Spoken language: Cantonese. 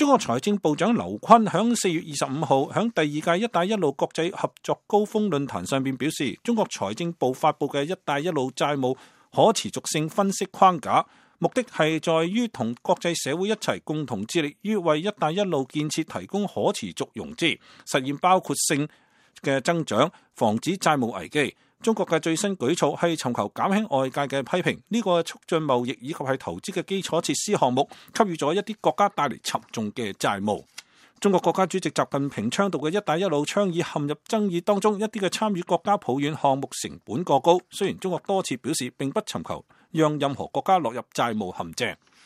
中國財政部長劉昆響4月25號響第二屆一帶一路國際合作高峰論壇上面表示，中國財政部發布嘅一帶一路債務可持續性分析框架，目的係在於同國際社會一齊共同致力於為一帶一路建設提供可持續融資，實現包括性嘅增長，防止債務危機。中國嘅最新舉措係尋求減輕外界嘅批評，呢個促進貿易以及係投資嘅基礎設施項目，給予咗一啲國家帶嚟沉重嘅債務。中國國家主席習近平倡導嘅一帶一路倡議陷入爭議當中，一啲嘅參與國家抱怨項目成本過高。雖然中國多次表示並不尋求讓任何國家落入債務陷阱。